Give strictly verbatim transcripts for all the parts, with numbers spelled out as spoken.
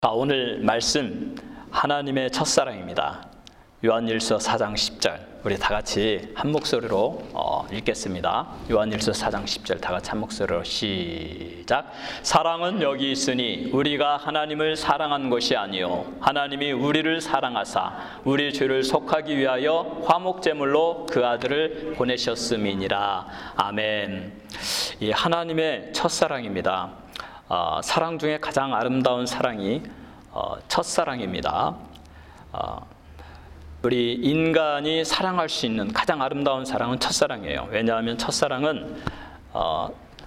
자, 오늘 말씀 하나님의 첫사랑입니다. 요한일서 사 장 십 절 우리 다 같이 한 목소리로 어, 읽겠습니다. 요한일서 사 장 십 절 다 같이 한 목소리로 시작. 사랑은 여기 있으니 우리가 하나님을 사랑한 것이 아니요 하나님이 우리를 사랑하사 우리 죄를 속하기 위하여 화목제물로 그 아들을 보내셨음이니라. 아멘. 이 하나님의 첫사랑입니다. 어, 사랑 중에 가장 아름다운 사랑이 어, 첫사랑입니다. 어, 우리 인간이 사랑할 수 있는 가장 아름다운 사랑은 첫사랑이에요. 왜냐하면 첫사랑은 어,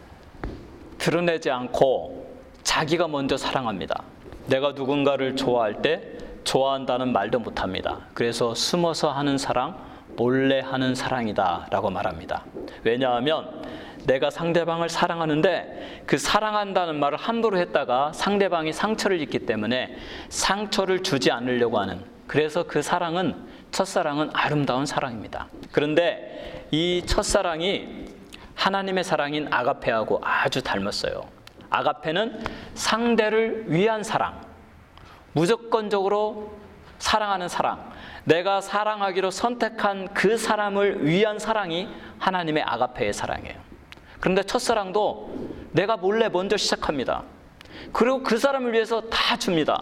드러내지 않고 자기가 먼저 사랑합니다. 내가 누군가를 좋아할 때 좋아한다는 말도 못합니다. 그래서 숨어서 하는 사랑, 몰래 하는 사랑이다 라고 말합니다. 왜냐하면 내가 상대방을 사랑하는데 그 사랑한다는 말을 함부로 했다가 상대방이 상처를 입기 때문에 상처를 주지 않으려고 하는, 그래서 그 사랑은, 첫사랑은 아름다운 사랑입니다. 그런데 이 첫사랑이 하나님의 사랑인 아가페하고 아주 닮았어요. 아가페는 상대를 위한 사랑, 무조건적으로 사랑하는 사랑, 내가 사랑하기로 선택한 그 사람을 위한 사랑이 하나님의 아가페의 사랑이에요. 그런데 첫사랑도 내가 몰래 먼저 시작합니다. 그리고 그 사람을 위해서 다 줍니다.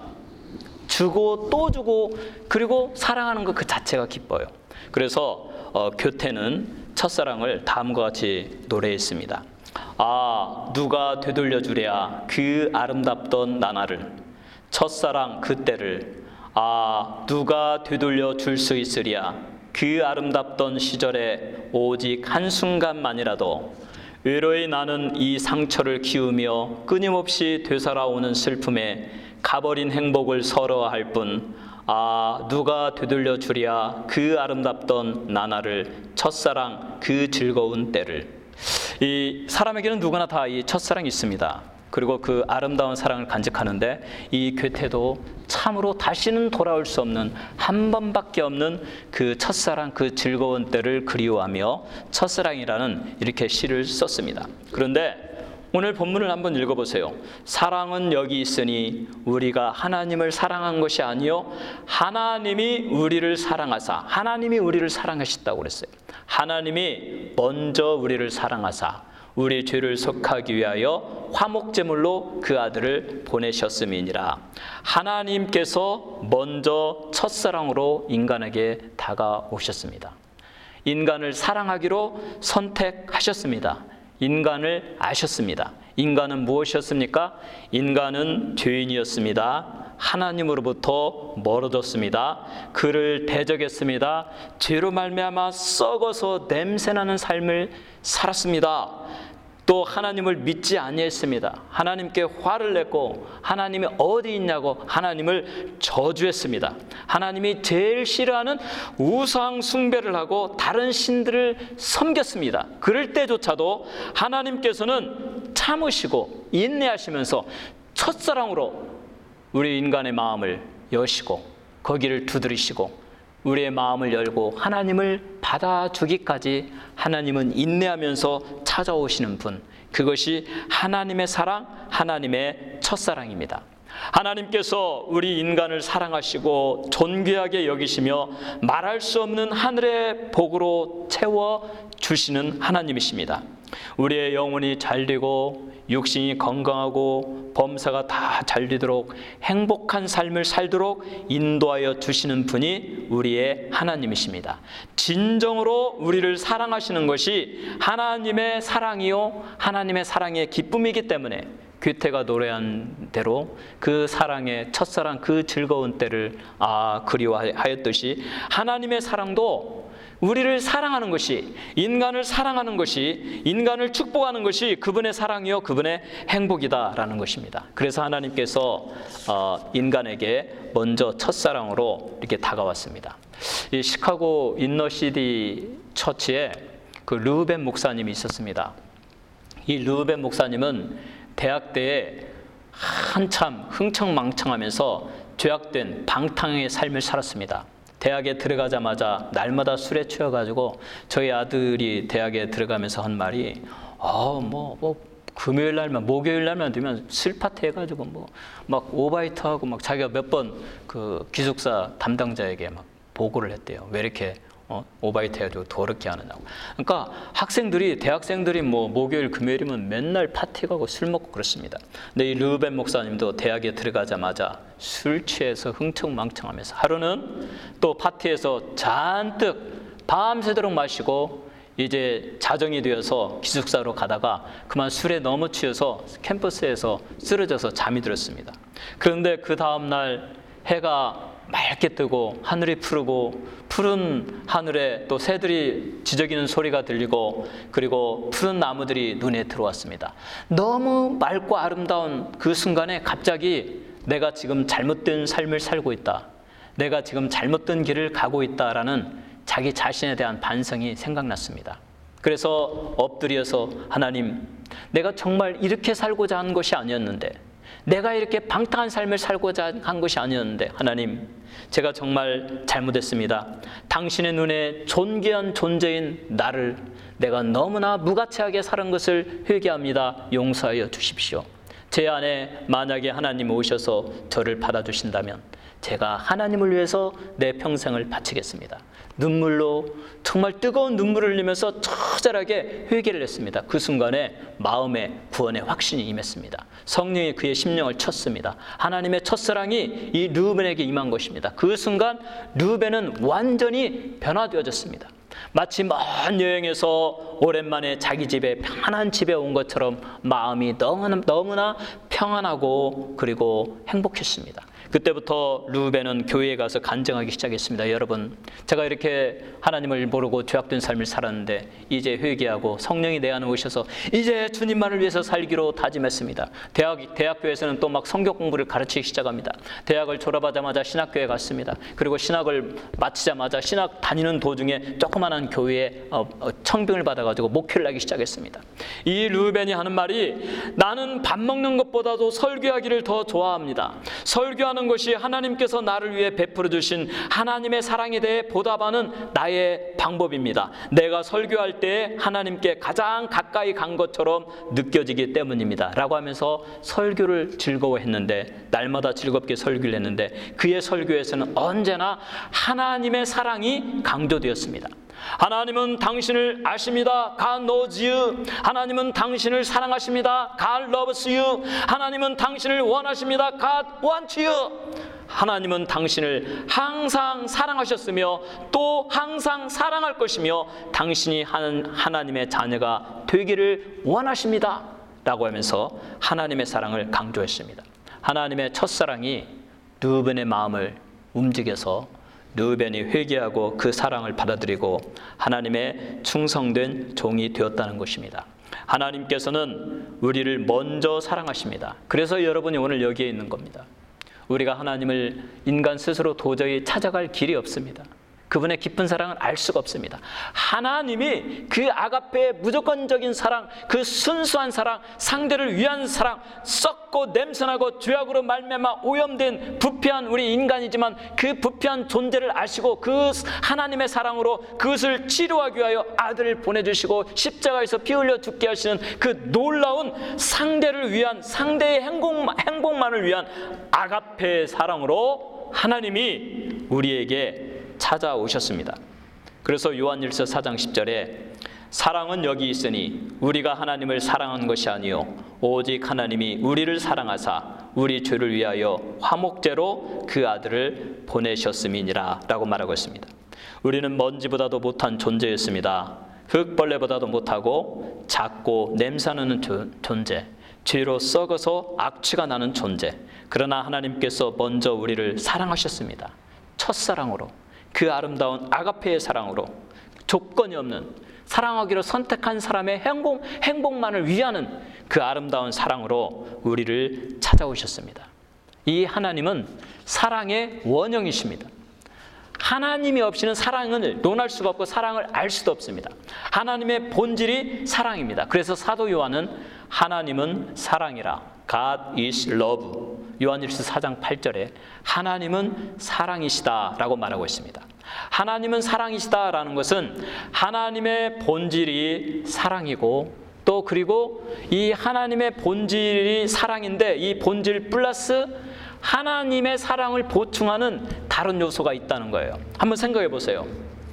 주고 또 주고, 그리고 사랑하는 것 그 자체가 기뻐요. 그래서 어, 교태는 첫사랑을 다음과 같이 노래했습니다. 아, 누가 되돌려주랴 그 아름답던 나날을, 첫사랑 그때를. 아, 누가 되돌려 줄 수 있으랴 그 아름답던 시절에 오직 한순간만이라도. 외로이 나는 이 상처를 키우며 끊임없이 되살아오는 슬픔에 가버린 행복을 서러워할 뿐. 아, 누가 되돌려 주랴 그 아름답던 나날을, 첫사랑 그 즐거운 때를. 이 사람에게는 누구나 다 이 첫사랑이 있습니다. 그리고 그 아름다운 사랑을 간직하는데 이 괴테도 참으로 다시는 돌아올 수 없는, 한 번밖에 없는 그 첫사랑, 그 즐거운 때를 그리워하며 첫사랑이라는 이렇게 시를 썼습니다. 그런데 오늘 본문을 한번 읽어보세요. 사랑은 여기 있으니 우리가 하나님을 사랑한 것이 아니요 하나님이 우리를 사랑하사. 하나님이 우리를 사랑하셨다고 그랬어요. 하나님이 먼저 우리를 사랑하사 우리 죄를 속하기 위하여 화목제물로 그 아들을 보내셨음이니라. 하나님께서 먼저 첫사랑으로 인간에게 다가오셨습니다. 인간을 사랑하기로 선택하셨습니다. 인간을 아셨습니다. 인간은 무엇이었습니까? 인간은 죄인이었습니다. 하나님으로부터 멀어졌습니다. 그를 대적했습니다. 죄로 말미암아 썩어서 냄새나는 삶을 살았습니다. 또 하나님을 믿지 아니했습니다. 하나님께 화를 냈고 하나님이 어디 있냐고 하나님을 저주했습니다. 하나님이 제일 싫어하는 우상 숭배를 하고 다른 신들을 섬겼습니다. 그럴 때조차도 하나님께서는 참으시고 인내하시면서 첫사랑으로 우리 인간의 마음을 여시고 거기를 두드리시고 우리의 마음을 열고 하나님을 받아주기까지 하나님은 인내하면서 찾아오시는 분, 그것이 하나님의 사랑, 하나님의 첫사랑입니다. 하나님께서 우리 인간을 사랑하시고 존귀하게 여기시며 말할 수 없는 하늘의 복으로 채워주시는 하나님이십니다. 우리의 영혼이 잘되고 육신이 건강하고 범사가 다 잘되도록 행복한 삶을 살도록 인도하여 주시는 분이 우리의 하나님이십니다. 진정으로 우리를 사랑하시는 것이 하나님의 사랑이요 하나님의 사랑의 기쁨이기 때문에 괴테가 노래한 대로 그 사랑의 첫사랑, 그 즐거운 때를 아 그리워하였듯이 하나님의 사랑도 우리를 사랑하는 것이, 인간을 사랑하는 것이, 인간을 축복하는 것이 그분의 사랑이요 그분의 행복이다라는 것입니다. 그래서 하나님께서 인간에게 먼저 첫사랑으로 이렇게 다가왔습니다. 이 시카고 인너시티 처치에 그 르우벤 목사님이 있었습니다. 이 르우벤 목사님은 대학 때에 한참 흥청망청하면서 죄악된 방탕의 삶을 살았습니다. 대학에 들어가자마자 날마다 술에 취해가지고 저희 아들이 대학에 들어가면서 한 말이 아, 뭐, 뭐 금요일 날만, 목요일 날만 되면 슬파트 해가지고 뭐 막 오바이트하고 막 자기가 몇 번 그 기숙사 담당자에게 막 보고를 했대요. 왜 이렇게 어, 오바이트 해가지고 더럽게 하느냐고. 그러니까 학생들이, 대학생들이 뭐 목요일, 금요일이면 맨날 파티 가고 술 먹고 그렇습니다. 근데 이 르우벤 목사님도 대학에 들어가자마자 술 취해서 흥청망청하면서 하루는 또 파티에서 잔뜩 밤새도록 마시고 이제 자정이 되어서 기숙사로 가다가 그만 술에 너무 취해서 캠퍼스에서 쓰러져서 잠이 들었습니다. 그런데 그 다음날 해가 맑게 뜨고 하늘이 푸르고 푸른 하늘에 또 새들이 지저귀는 소리가 들리고 그리고 푸른 나무들이 눈에 들어왔습니다. 너무 맑고 아름다운 그 순간에 갑자기 내가 지금 잘못된 삶을 살고 있다, 내가 지금 잘못된 길을 가고 있다라는 자기 자신에 대한 반성이 생각났습니다. 그래서 엎드려서 하나님, 내가 정말 이렇게 살고자 한 것이 아니었는데, 내가 이렇게 방탕한 삶을 살고자 한 것이 아니었는데 하나님, 제가 정말 잘못했습니다. 당신의 눈에 존귀한 존재인 나를 내가 너무나 무가치하게 살은 것을 회개합니다. 용서하여 주십시오. 제 안에 만약에 하나님 오셔서 저를 받아주신다면 제가 하나님을 위해서 내 평생을 바치겠습니다. 눈물로, 정말 뜨거운 눈물을 흘리면서 처절하게 회개를 했습니다. 그 순간에 마음에 구원의 확신이 임했습니다. 성령이 그의 심령을 쳤습니다. 하나님의 첫사랑이 이 르우벤에게 임한 것입니다. 그 순간 르우벤은 완전히 변화되어졌습니다. 마치 먼 여행에서 오랜만에 자기 집에, 편안한 집에 온 것처럼 마음이 너무나, 너무나 평안하고 그리고 행복했습니다. 그때부터 르우벤은 교회에 가서 간증하기 시작했습니다. 여러분, 제가 이렇게 하나님을 모르고 죄악된 삶을 살았는데 이제 회개하고 성령이 내 안에 오셔서 이제 주님만을 위해서 살기로 다짐했습니다. 대학, 대학교에서는 또 막 성경 공부를 가르치기 시작합니다. 대학을 졸업하자마자 신학교에 갔습니다. 그리고 신학을 마치자마자 신학 다니는 도중에 조그마한 교회에 청빙을 받아가지고 목회를 하기 시작했습니다. 이 르우벤이 하는 말이, 나는 밥 먹는 것보다도 설교하기를 더 좋아합니다. 설교하는 것이 하나님께서 나를 위해 베풀어 주신 하나님의 사랑에 대해 보답하는 나의 방법입니다. 내가 설교할 때 하나님께 가장 가까이 간 것처럼 느껴지기 때문입니다. 라고 하면서 설교를 즐거워했는데, 날마다 즐겁게 설교를 했는데 그의 설교에서는 언제나 하나님의 사랑이 강조되었습니다. 하나님은 당신을 아십니다. God knows you. 하나님은 당신을 사랑하십니다. God loves you. 하나님은 당신을 원하십니다. God wants you. 하나님은 당신을 항상 사랑하셨으며 또 항상 사랑할 것이며 당신이 하나님의 자녀가 되기를 원하십니다. 라고 하면서 하나님의 사랑을 강조했습니다. 하나님의 첫사랑이 르우벤의 마음을 움직여서 르우벤이 회개하고 그 사랑을 받아들이고 하나님의 충성된 종이 되었다는 것입니다. 하나님께서는 우리를 먼저 사랑하십니다. 그래서 여러분이 오늘 여기에 있는 겁니다. 우리가 하나님을 인간 스스로 도저히 찾아갈 길이 없습니다. 그분의 깊은 사랑을 알 수가 없습니다. 하나님이 그 아가페의 무조건적인 사랑, 그 순수한 사랑, 상대를 위한 사랑, 썩고 냄새나고 죄악으로 말미암아 오염된 부패한 우리 인간이지만 그 부패한 존재를 아시고 그 하나님의 사랑으로 그것을 치료하기 위하여 아들을 보내주시고 십자가에서 피 흘려 죽게 하시는 그 놀라운 상대를 위한, 상대의 행복, 행복만을 위한 아가페의 사랑으로 하나님이 우리에게 찾아오셨습니다. 그래서 요한일서 사 장 십 절에 사랑은 여기 있으니 우리가 하나님을 사랑한 것이 아니요 오직 하나님이 우리를 사랑하사 우리 죄를 위하여 화목제로 그 아들을 보내셨음이니라 라고 말하고 있습니다. 우리는 먼지보다도 못한 존재였습니다. 흙벌레보다도 못하고 작고 냄새나는 존재, 죄로 썩어서 악취가 나는 존재. 그러나 하나님께서 먼저 우리를 사랑하셨습니다. 첫사랑으로, 그 아름다운 아가페의 사랑으로, 조건이 없는 사랑하기로 선택한 사람의 행복, 행복만을 위하는 그 아름다운 사랑으로 우리를 찾아오셨습니다. 이 하나님은 사랑의 원형이십니다. 하나님이 없이는 사랑을 논할 수가 없고 사랑을 알 수도 없습니다. 하나님의 본질이 사랑입니다. 그래서 사도 요한은 하나님은 사랑이라, God is love. 요한일서 사 장 팔 절에 하나님은 사랑이시다라고 말하고 있습니다. 하나님은 사랑이시다라는 것은 하나님의 본질이 사랑이고 또 그리고 이 하나님의 본질이 사랑인데 이 본질 플러스 하나님의 사랑을 보충하는 다른 요소가 있다는 거예요. 한번 생각해 보세요.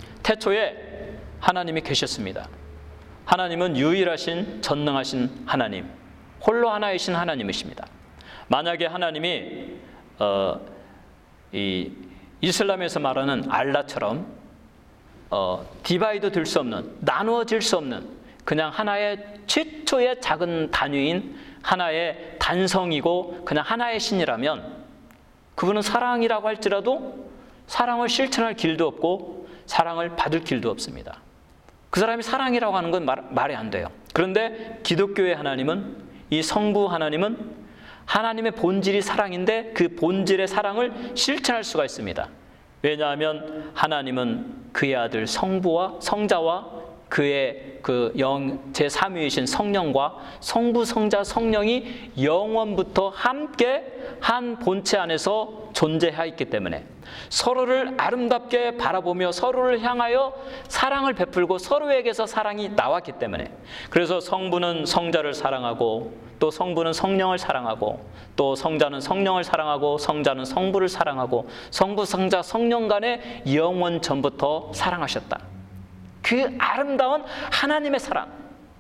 태초에 하나님이 계셨습니다. 하나님은 유일하신 전능하신 하나님, 홀로 하나이신 하나님이십니다. 만약에 하나님이 어, 이 이슬람에서 말하는 알라처럼 어, 디바이드 될 수 없는, 나누어질 수 없는 그냥 하나의 최초의 작은 단위인 하나의 단성이고 그냥 하나의 신이라면 그분은 사랑이라고 할지라도 사랑을 실천할 길도 없고 사랑을 받을 길도 없습니다. 그 사람이 사랑이라고 하는 건 말, 말이 안 돼요. 그런데 기독교의 하나님은, 이 성부 하나님은 하나님의 본질이 사랑인데 그 본질의 사랑을 실천할 수가 있습니다. 왜냐하면 하나님은 그의 아들 성부와 성자와 그의 그 영 제삼위이신 성령과 성부, 성자, 성령이 영원부터 함께 한 본체 안에서 존재하였기 때문에 서로를 아름답게 바라보며 서로를 향하여 사랑을 베풀고 서로에게서 사랑이 나왔기 때문에, 그래서 성부는 성자를 사랑하고 또 성부는 성령을 사랑하고 또 성자는 성령을 사랑하고 성자는 성부를 사랑하고 성부, 성자, 성령 간에 영원 전부터 사랑하셨다. 그 아름다운 하나님의 사랑,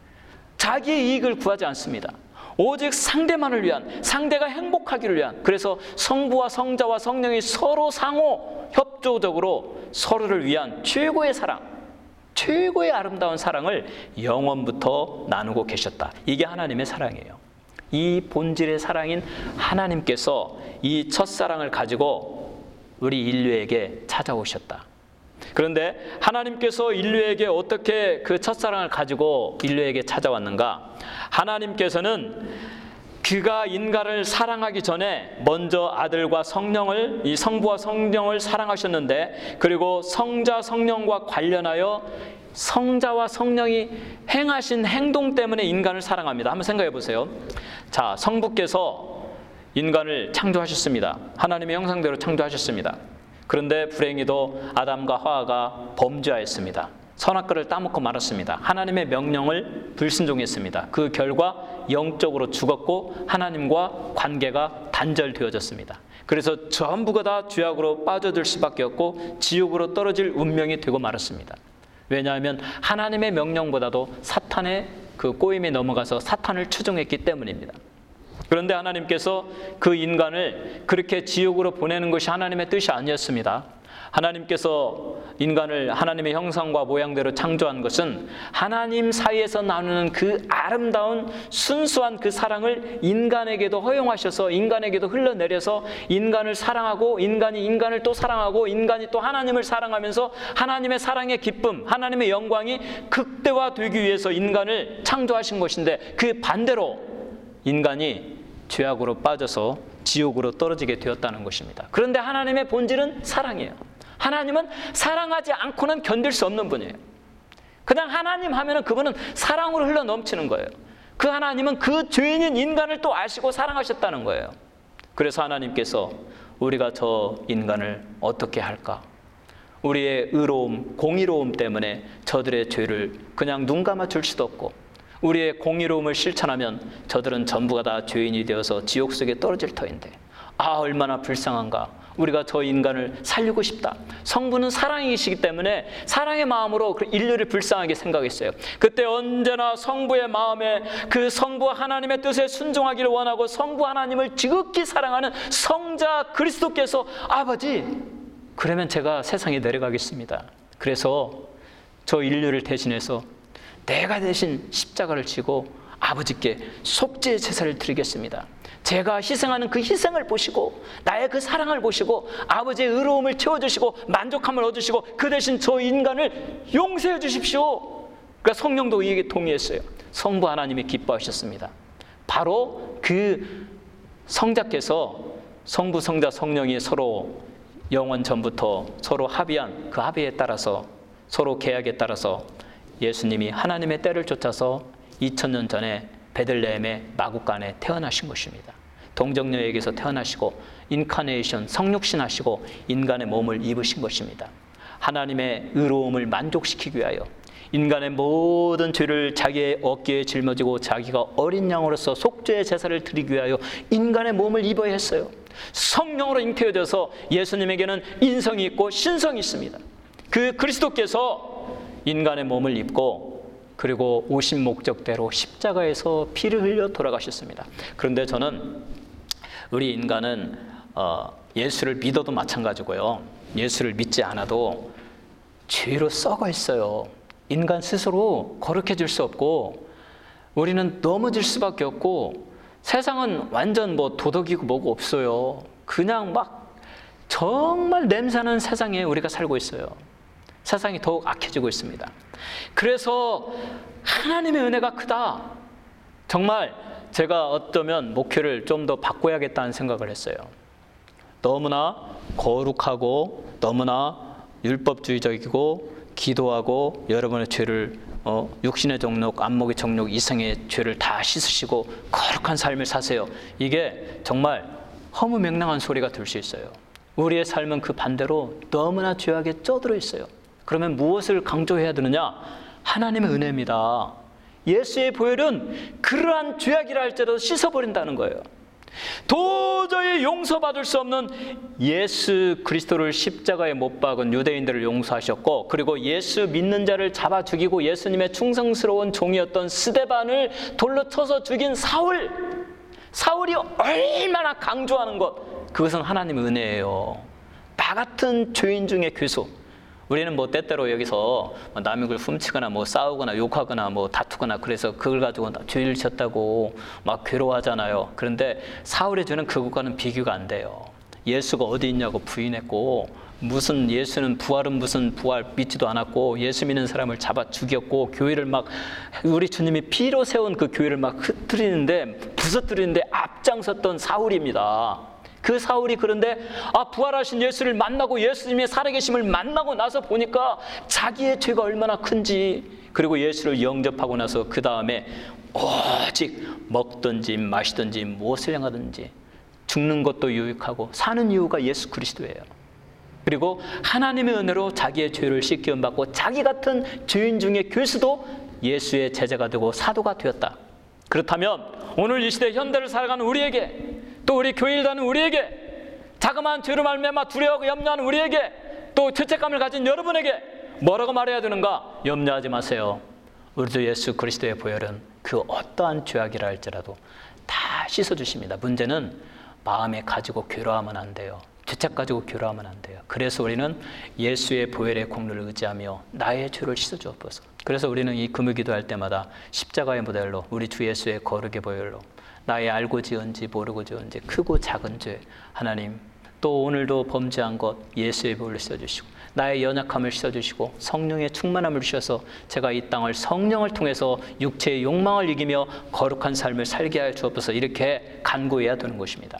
자기의 이익을 구하지 않습니다. 오직 상대만을 위한, 상대가 행복하기를 위한, 그래서 성부와 성자와 성령이 서로 상호 협조적으로 서로를 위한 최고의 사랑, 최고의 아름다운 사랑을 영원부터 나누고 계셨다. 이게 하나님의 사랑이에요. 이 본질의 사랑인 하나님께서 이 첫사랑을 가지고 우리 인류에게 찾아오셨다. 그런데 하나님께서 인류에게 어떻게 그 첫사랑을 가지고 인류에게 찾아왔는가? 하나님께서는 그가 인간을 사랑하기 전에 먼저 아들과 성령을, 이 성부와 성령을 사랑하셨는데, 그리고 성자 성령과 관련하여 성자와 성령이 행하신 행동 때문에 인간을 사랑합니다. 한번 생각해 보세요. 자, 성부께서 인간을 창조하셨습니다. 하나님의 형상대로 창조하셨습니다. 그런데 불행히도 아담과 하와가 범죄하였습니다. 선악과를 따먹고 말았습니다. 하나님의 명령을 불순종했습니다. 그 결과 영적으로 죽었고 하나님과 관계가 단절되어졌습니다. 그래서 전부가 다 죄악으로 빠져들 수밖에 없고 지옥으로 떨어질 운명이 되고 말았습니다. 왜냐하면 하나님의 명령보다도 사탄의 그 꼬임에 넘어가서 사탄을 추종했기 때문입니다. 그런데 하나님께서 그 인간을 그렇게 지옥으로 보내는 것이 하나님의 뜻이 아니었습니다. 하나님께서 인간을 하나님의 형상과 모양대로 창조한 것은 하나님 사이에서 나누는 그 아름다운 순수한 그 사랑을 인간에게도 허용하셔서 인간에게도 흘러내려서 인간을 사랑하고 인간이 인간을 또 사랑하고 인간이 또 하나님을 사랑하면서 하나님의 사랑의 기쁨, 하나님의 영광이 극대화되기 위해서 인간을 창조하신 것인데, 그 반대로 인간이 죄악으로 빠져서 지옥으로 떨어지게 되었다는 것입니다. 그런데 하나님의 본질은 사랑이에요. 하나님은 사랑하지 않고는 견딜 수 없는 분이에요. 그냥 하나님 하면은 그분은 사랑으로 흘러 넘치는 거예요. 그 하나님은 그 죄인인 인간을 또 아시고 사랑하셨다는 거예요. 그래서 하나님께서 우리가 저 인간을 어떻게 할까? 우리의 의로움, 공의로움 때문에 저들의 죄를 그냥 눈 감아줄 수도 없고, 우리의 공의로움을 실천하면 저들은 전부가 다 죄인이 되어서 지옥 속에 떨어질 터인데, 아 얼마나 불쌍한가. 우리가 저 인간을 살리고 싶다. 성부는 사랑이시기 때문에 사랑의 마음으로 인류를 불쌍하게 생각했어요. 그때 언제나 성부의 마음에 그 성부 하나님의 뜻에 순종하기를 원하고 성부 하나님을 지극히 사랑하는 성자 그리스도께서, 아버지 그러면 제가 세상에 내려가겠습니다. 그래서 저 인류를 대신해서 내가 대신 십자가를 지고 아버지께 속죄 제사를 드리겠습니다. 제가 희생하는 그 희생을 보시고 나의 그 사랑을 보시고 아버지의 의로움을 채워주시고 만족함을 얻으시고 그 대신 저 인간을 용서해 주십시오. 그러니까 성령도 이에게 동의했어요. 성부 하나님이 기뻐하셨습니다. 바로 그 성자께서 성부, 성자, 성령이 서로 영원 전부터 서로 합의한 그 합의에 따라서, 서로 계약에 따라서 예수님이 하나님의 때를 쫓아서 이천 년 전에 베들레헴의 마구간에 태어나신 것입니다. 동정녀에게서 태어나시고 인카네이션, 성육신 하시고 인간의 몸을 입으신 것입니다. 하나님의 의로움을 만족시키기 위하여 인간의 모든 죄를 자기의 어깨에 짊어지고 자기가 어린 양으로서 속죄의 제사를 드리기 위하여 인간의 몸을 입어야 했어요. 성령으로 잉태해져서 예수님에게는 인성이 있고 신성이 있습니다. 그 그리스도께서 인간의 몸을 입고 그리고 오신 목적대로 십자가에서 피를 흘려 돌아가셨습니다. 그런데 저는 우리 인간은 어, 예수를 믿어도 마찬가지고요, 예수를 믿지 않아도 죄로 썩어 있어요. 인간 스스로 거룩해질 수 없고 우리는 넘어질 수밖에 없고 세상은 완전 뭐 도덕이고 뭐고 없어요. 그냥 막 정말 냄새나는 세상에 우리가 살고 있어요. 세상이 더욱 악해지고 있습니다. 그래서 하나님의 은혜가 크다. 정말 제가 어쩌면 목표를 좀 더 바꿔야겠다는 생각을 했어요. 너무나 거룩하고 너무나 율법주의적이고 기도하고 여러분의 죄를 어, 육신의 정욕, 안목의 정욕, 이성의 죄를 다 씻으시고 거룩한 삶을 사세요. 이게 정말 허무맹랑한 소리가 들 수 있어요. 우리의 삶은 그 반대로 너무나 죄악에 쪄들어 있어요. 그러면 무엇을 강조해야 되느냐? 하나님의 은혜입니다. 예수의 보혈은 그러한 죄악이라 할지라도 씻어버린다는 거예요. 도저히 용서받을 수 없는 예수 그리스도를 십자가에 못 박은 유대인들을 용서하셨고, 그리고 예수 믿는 자를 잡아 죽이고 예수님의 충성스러운 종이었던 스데반을 돌로 쳐서 죽인 사울, 사울이 얼마나 강조하는 것, 그것은 하나님의 은혜예요. 나 같은 죄인 중에 괴수. 우리는 뭐 때때로 여기서 남의 걸 훔치거나 뭐 싸우거나 욕하거나 뭐 다투거나 그래서 그걸 가지고 죄를 졌다고 막 괴로워하잖아요. 그런데 사울의 죄는 그것과는 비교가 안 돼요. 예수가 어디 있냐고 부인했고, 무슨 예수는 부활은 무슨 부활 믿지도 않았고, 예수 믿는 사람을 잡아 죽였고, 교회를 막 우리 주님이 피로 세운 그 교회를 막 흩뜨리는데 부서뜨리는데 앞장섰던 사울입니다. 그 사울이 그런데 아 부활하신 예수를 만나고 예수님의 살아계심을 만나고 나서 보니까 자기의 죄가 얼마나 큰지, 그리고 예수를 영접하고 나서 그 다음에 오직 먹든지 마시든지 무엇을 행하든지 죽는 것도 유익하고 사는 이유가 예수 그리스도예요. 그리고 하나님의 은혜로 자기의 죄를 씻기움받고 자기 같은 죄인 중에 괴수도 예수의 제자가 되고 사도가 되었다. 그렇다면 오늘 이 시대 현대를 살아가는 우리에게, 또 우리 교회를 다니는 우리에게, 자그마한 죄로 말미암아 두려워하고 염려하는 우리에게, 또 죄책감을 가진 여러분에게 뭐라고 말해야 되는가? 염려하지 마세요. 우리 주 예수 그리스도의 보혈은 그 어떠한 죄악이라 할지라도 다 씻어주십니다. 문제는 마음에 가지고 괴로워하면 안 돼요. 죄책 가지고 괴로워하면 안 돼요. 그래서 우리는 예수의 보혈의 공로를 의지하며 나의 죄를 씻어주옵소서. 그래서 우리는 이 금요 기도할 때마다 십자가의 모델로 우리 주 예수의 거룩의 보혈로 나의 알고 지은지 모르고 지은지 크고 작은 죄 하나님, 또 오늘도 범죄한 것 예수의 보혈로 씻어주시고 나의 연약함을 씻어주시고 성령의 충만함을 주셔서 제가 이 땅을 성령을 통해서 육체의 욕망을 이기며 거룩한 삶을 살게 하여 주옵소서. 이렇게 간구해야 되는 것입니다.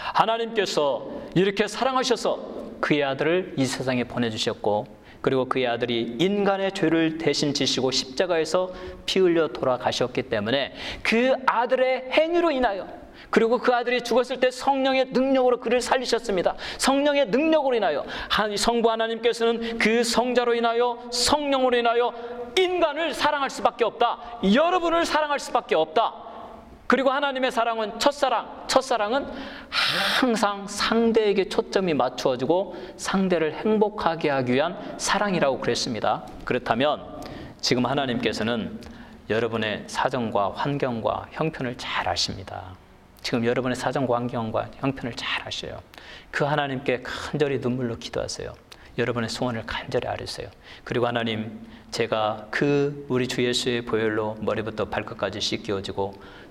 하나님께서 이렇게 사랑하셔서 그의 아들을 이 세상에 보내주셨고, 그리고 그의 아들이 인간의 죄를 대신 지시고 십자가에서 피 흘려 돌아가셨기 때문에 그 아들의 행위로 인하여, 그리고 그 아들이 죽었을 때 성령의 능력으로 그를 살리셨습니다. 성령의 능력으로 인하여 성부 하나님께서는 그 성자로 인하여 성령으로 인하여 인간을 사랑할 수밖에 없다. 여러분을 사랑할 수밖에 없다. 그리고 하나님의 사랑은 첫사랑, 첫사랑은 항상 상대에게 초점이 맞추어지고 상대를 행복하게 하기 위한 사랑이라고 그랬습니다. 그렇다면 지금 하나님께서는 여러분의 사정과 환경과 형편을 잘 아십니다. 지금 여러분의 사정과 환경과 형편을 잘 아셔요. 그 하나님께 간절히 눈물로 기도하세요. 여러분의 소원을 간절히 아뢰세요. 그리고 하나님, 제가 그 우리 주 예수의 보혈로 머리부터 발끝까지 씻겨지고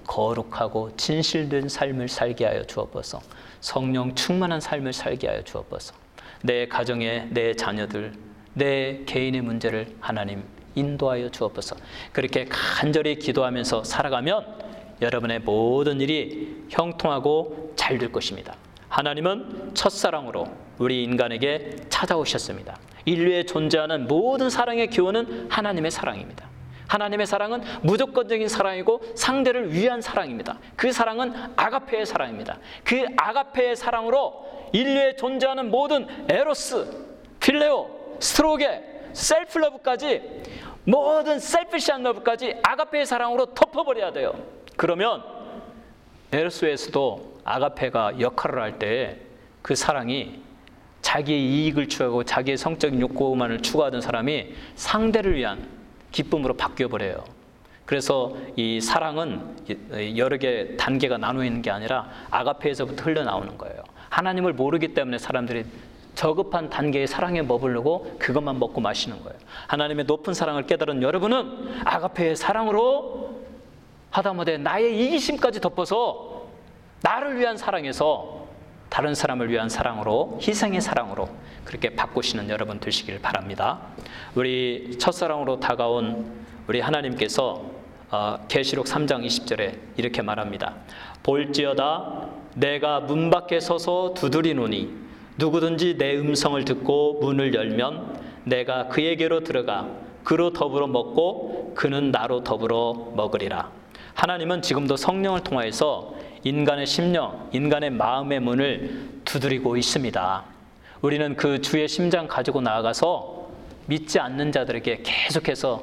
거룩하고 진실된 삶을 살게 하여 주옵소서. 성령 충만한 삶을 살게 하여 주옵소서. 내 가정에 내 자녀들, 내 개인의 문제를 하나님 인도하여 주옵소서. 그렇게 간절히 기도하면서 살아가면 여러분의 모든 일이 형통하고 잘 될 것입니다. 하나님은 첫사랑으로 우리 인간에게 찾아오셨습니다. 인류에 존재하는 모든 사랑의 기원은 하나님의 사랑입니다. 하나님의 사랑은 무조건적인 사랑이고 상대를 위한 사랑입니다. 그 사랑은 아가페의 사랑입니다. 그 아가페의 사랑으로 인류에 존재하는 모든 에로스, 필레오, 스트로게, 셀프러브까지 모든 셀피시한 러브까지 아가페의 사랑으로 덮어버려야 돼요. 그러면 에로스에서도 아가페가 역할을 할 때 그 사랑이 자기의 이익을 추구하고 자기의 성적인 욕구만을 추구하던 사람이 상대를 위한 기쁨으로 바뀌어버려요. 그래서 이 사랑은 여러 개 단계가 나누어 있는 게 아니라 아가페에서부터 흘러나오는 거예요. 하나님을 모르기 때문에 사람들이 저급한 단계의 사랑에 머무르고 그것만 먹고 마시는 거예요. 하나님의 높은 사랑을 깨달은 여러분은 아가페의 사랑으로 하다못해 나의 이기심까지 덮어서 나를 위한 사랑에서 다른 사람을 위한 사랑으로, 희생의 사랑으로 그렇게 바꾸시는 여러분 되시길 바랍니다. 우리 첫사랑으로 다가온 우리 하나님께서 계시록 삼 장 이십 절에 이렇게 말합니다. 볼지어다 내가 문 밖에 서서 두드리노니 누구든지 내 음성을 듣고 문을 열면 내가 그에게로 들어가 그로 더불어 먹고 그는 나로 더불어 먹으리라. 하나님은 지금도 성령을 통하여서 인간의 심령, 인간의 마음의 문을 두드리고 있습니다. 우리는 그 주의 심장 가지고 나아가서 믿지 않는 자들에게 계속해서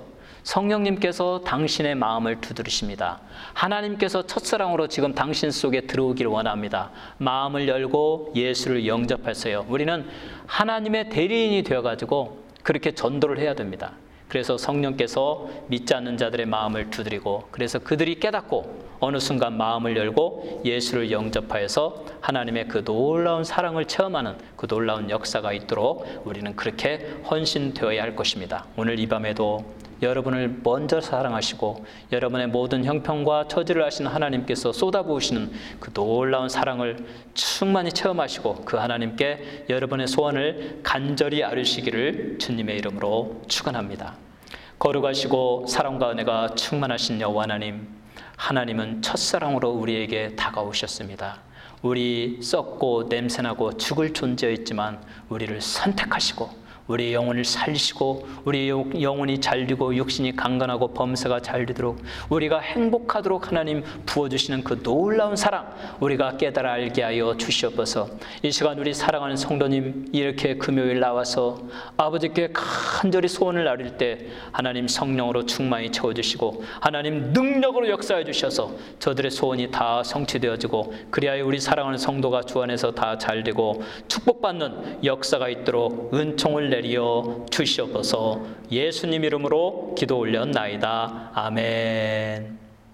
성령님께서 당신의 마음을 두드리십니다. 하나님께서 첫사랑으로 지금 당신 속에 들어오기를 원합니다. 마음을 열고 예수를 영접하세요. 우리는 하나님의 대리인이 되어가지고 그렇게 전도를 해야 됩니다. 그래서 성령께서 믿지 않는 자들의 마음을 두드리고 그래서 그들이 깨닫고 어느 순간 마음을 열고 예수를 영접하여서 하나님의 그 놀라운 사랑을 체험하는 그 놀라운 역사가 있도록 우리는 그렇게 헌신되어야 할 것입니다. 오늘 이 밤에도 여러분을 먼저 사랑하시고 여러분의 모든 형편과 처지를 아시는 하나님께서 쏟아부으시는 그 놀라운 사랑을 충만히 체험하시고 그 하나님께 여러분의 소원을 간절히 아뢰시기를 주님의 이름으로 축원합니다. 거룩하시고 사랑과 은혜가 충만하신 여호와 하나님, 하나님은 첫사랑으로 우리에게 다가오셨습니다. 우리 썩고 냄새나고 죽을 존재였지만 우리를 선택하시고 우리의 영혼을 살리시고 우리의 영혼이 잘되고 육신이 강건하고 범사가 잘되도록 우리가 행복하도록 하나님 부어주시는 그 놀라운 사랑 우리가 깨달아 알게 하여 주시옵소서. 이 시간 우리 사랑하는 성도님 이렇게 금요일 나와서 아버지께 간절히 소원을 아릴 때 하나님 성령으로 충만히 채워주시고 하나님 능력으로 역사해 주셔서 저들의 소원이 다 성취되어지고 그리하여 우리 사랑하는 성도가 주 안에서 다 잘되고 축복받는 역사가 있도록 은총을 내리어 주시옵소서. 예수님 이름으로 기도 올렸나이다. 아멘.